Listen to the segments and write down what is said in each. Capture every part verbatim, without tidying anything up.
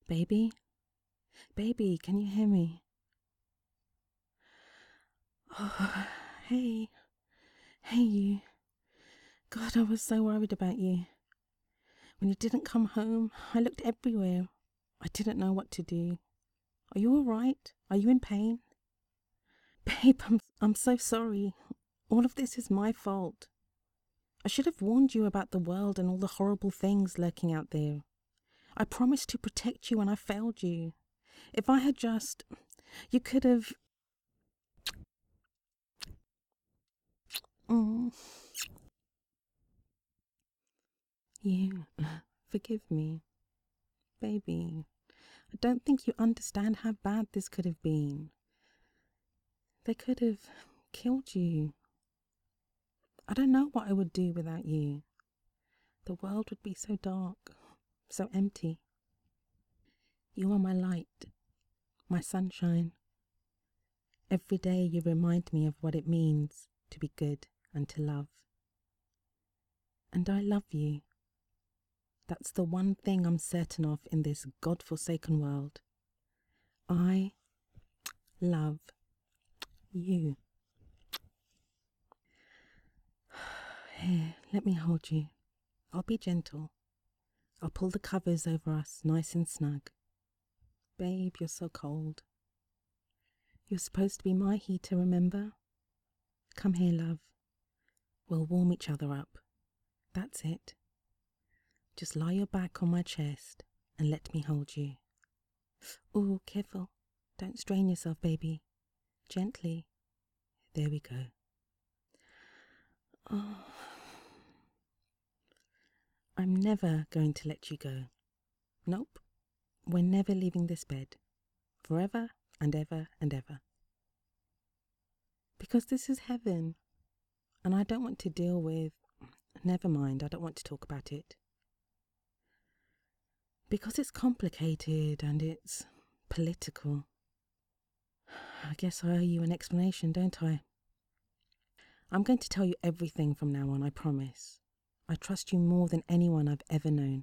Baby? Baby, can you hear me? Oh, hey. Hey, you. God, I was so worried about you. When you didn't come home, I looked everywhere. I didn't know what to do. Are you all right? Are you in pain? Babe, I'm, I'm so sorry. All of this is my fault. I should have warned you about the world and all the horrible things lurking out there. I promised to protect you and I failed you. If I had just... You could have... Mm. You, forgive me. Baby, I don't think you understand how bad this could have been. They could have killed you. I don't know what I would do without you. The world would be so dark, so empty. You are my light, my sunshine. Every day you remind me of what it means to be good and to love. And I love you. That's the one thing I'm certain of in this God-forsaken world. I love you. Here, let me hold you. I'll be gentle. I'll pull the covers over us nice and snug. Babe, you're so cold. You're supposed to be my heater, remember? Come here, love. We'll warm each other up. That's it. Just lie your back on my chest and let me hold you. Oh, careful. Don't strain yourself, baby. Gently. There we go. Oh. I'm never going to let you go. Nope. We're never leaving this bed. Forever and ever and ever. Because this is heaven. And I don't want to deal with... Never mind, I don't want to talk about it. Because it's complicated and it's political. I guess I owe you an explanation, don't I? I'm going to tell you everything from now on, I promise. I trust you more than anyone I've ever known.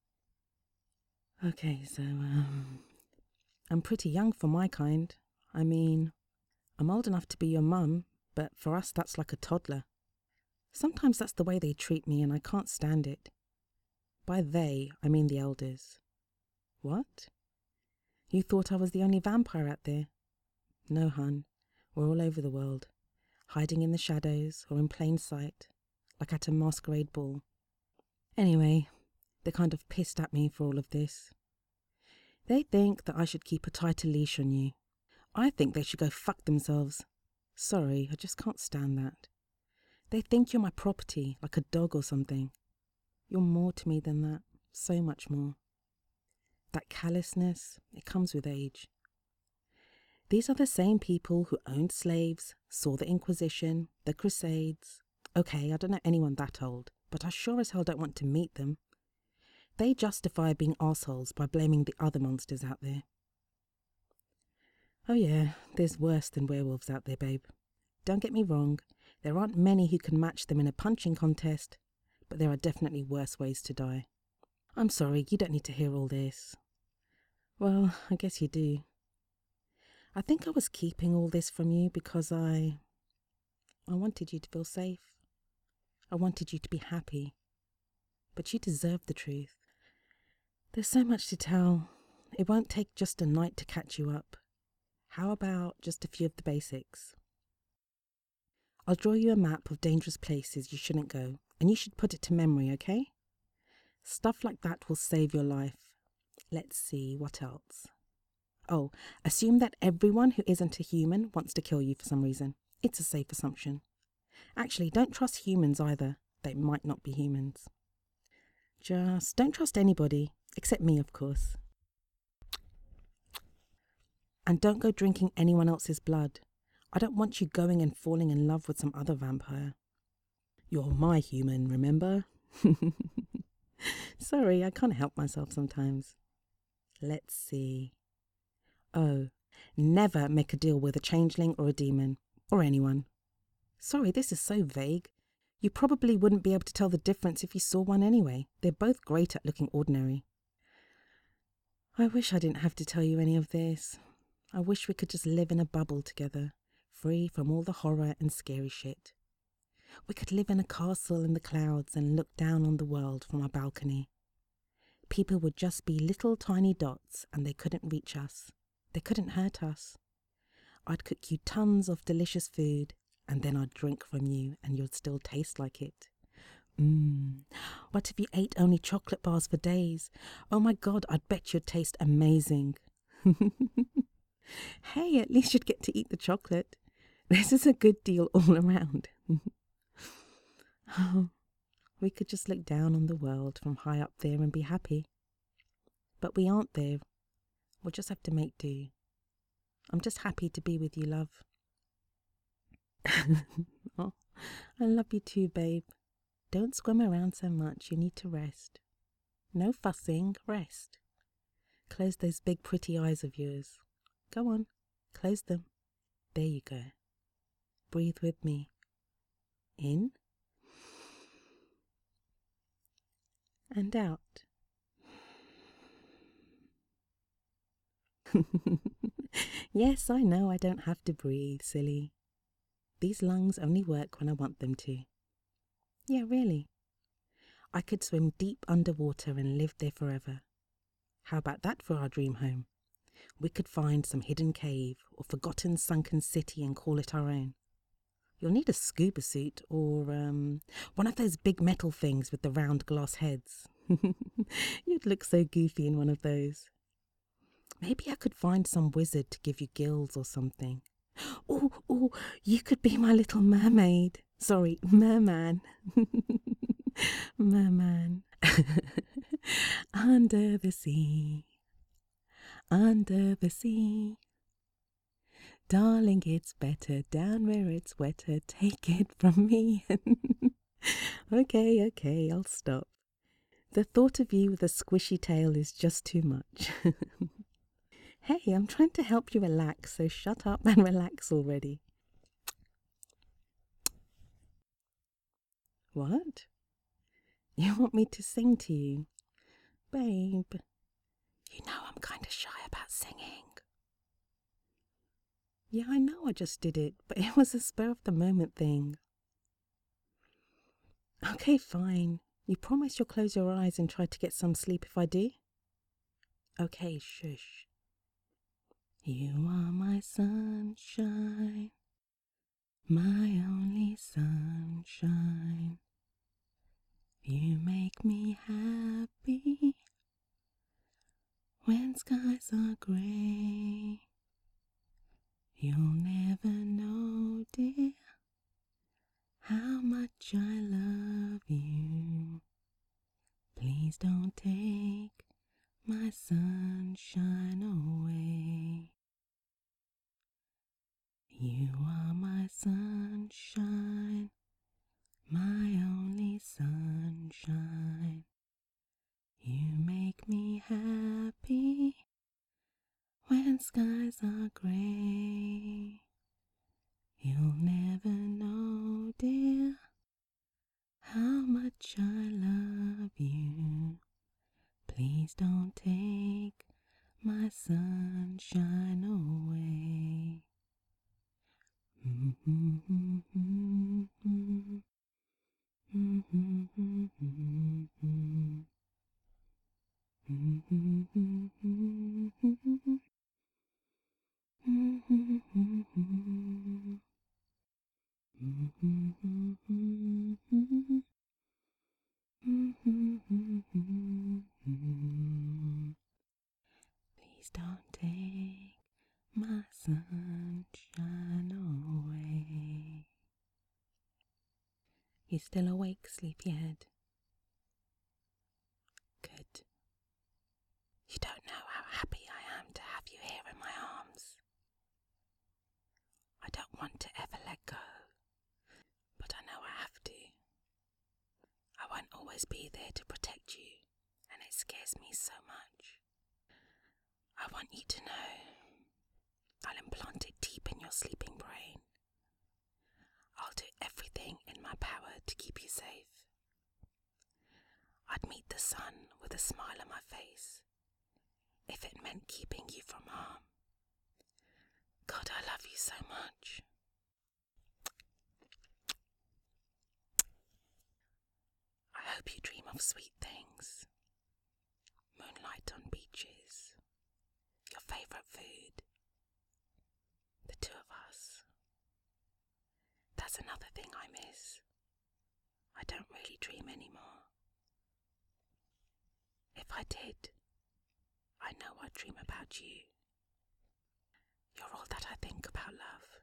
Okay, so, um... I'm pretty young for my kind. I mean, I'm old enough to be your mum, but for us that's like a toddler. Sometimes that's the way they treat me and I can't stand it. By they, I mean the elders. What? You thought I was the only vampire out there? No, hun. We're all over the world, hiding in the shadows or in plain sight, like at a masquerade ball. Anyway, they're kind of pissed at me for all of this. They think that I should keep a tighter leash on you. I think they should go fuck themselves. Sorry, I just can't stand that. They think you're my property, like a dog or something. You're more to me than that, so much more. That callousness, it comes with age. These are the same people who owned slaves, saw the Inquisition, the Crusades. Okay, I don't know anyone that old, but I sure as hell don't want to meet them. They justify being assholes by blaming the other monsters out there. Oh yeah, there's worse than werewolves out there, babe. Don't get me wrong, there aren't many who can match them in a punching contest, but there are definitely worse ways to die. I'm sorry, you don't need to hear all this. Well, I guess you do. I think I was keeping all this from you because I... I wanted you to feel safe. I wanted you to be happy. But you deserve the truth. There's so much to tell. It won't take just a night to catch you up. How about just a few of the basics? I'll draw you a map of dangerous places you shouldn't go, and you should put it to memory, okay? Stuff like that will save your life. Let's see, what else? Oh, assume that everyone who isn't a human wants to kill you for some reason. It's a safe assumption. Actually, don't trust humans either. They might not be humans. Just don't trust anybody, except me, of course. And don't go drinking anyone else's blood. I don't want you going and falling in love with some other vampire. You're my human, remember? Sorry, I can't help myself sometimes. Let's see. Oh, never make a deal with a changeling or a demon, or anyone. Sorry, this is so vague. You probably wouldn't be able to tell the difference if you saw one anyway. They're both great at looking ordinary. I wish I didn't have to tell you any of this. I wish we could just live in a bubble together, free from all the horror and scary shit. We could live in a castle in the clouds and look down on the world from our balcony. People would just be little tiny dots and they couldn't reach us. They couldn't hurt us. I'd cook you tons of delicious food and then I'd drink from you and you'd still taste like it. Mmm. What if you ate only chocolate bars for days? Oh my God, I'd bet you'd taste amazing. Hey, at least you'd get to eat the chocolate. This is a good deal all around. Oh, we could just look down on the world from high up there and be happy. But we aren't there. We'll just have to make do. I'm just happy to be with you, love. Oh, I love you too, babe. Don't squirm around so much. You need to rest. No fussing, rest. Close those big pretty eyes of yours. Go on, close them. There you go. Breathe with me. In. And out. Yes, I know I don't have to breathe, silly. These lungs only work when I want them to. Yeah, really. I could swim deep underwater and live there forever. How about that for our dream home? We could find some hidden cave or forgotten sunken city and call it our own. You'll need a scuba suit or um, one of those big metal things with the round glass heads. You'd look so goofy in one of those. Maybe I could find some wizard to give you gills or something. Oh, oh, you could be my little mermaid. Sorry, merman. Merman. Under the sea. Under the sea. Darling, it's better down where it's wetter. Take it from me. Okay, okay, I'll stop. The thought of you with a squishy tail is just too much. Hey, I'm trying to help you relax, so shut up and relax already. What? You want me to sing to you? Babe, you know I'm kind of shy about singing. Yeah, I know I just did it, but it was a spur of the moment thing. Okay, fine. You promise you'll close your eyes and try to get some sleep if I do? Okay, shush. You are my sunshine, my only sunshine. You make me happy when skies are grey. You'll never know, dear, how much I love you. Please don't take my sunshine away. You are my sunshine, my only sunshine. You make me happy when skies are grey. You'll never know, dear, how much I love you. Please don't take my sunshine away. Please don't take my sunshine away. You still awake, sleepyhead? Good. You don't know how happy I am to have you here in my arms. I don't want to ever let go, but I know I have to. I won't always be there to protect you, and it scares me so much. I want you to know I'll implant it deep in your sleeping brain. I'll do everything in my power to keep you safe. I'd meet the sun with a smile on my face if it so much. I hope you dream of sweet things. Moonlight on beaches. Your favourite food. The two of us. That's another thing I miss. I don't really dream anymore. If I did, I know I'd dream about you. You're all that I think about, love.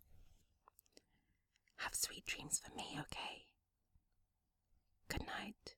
Have sweet dreams for me, okay? Good night.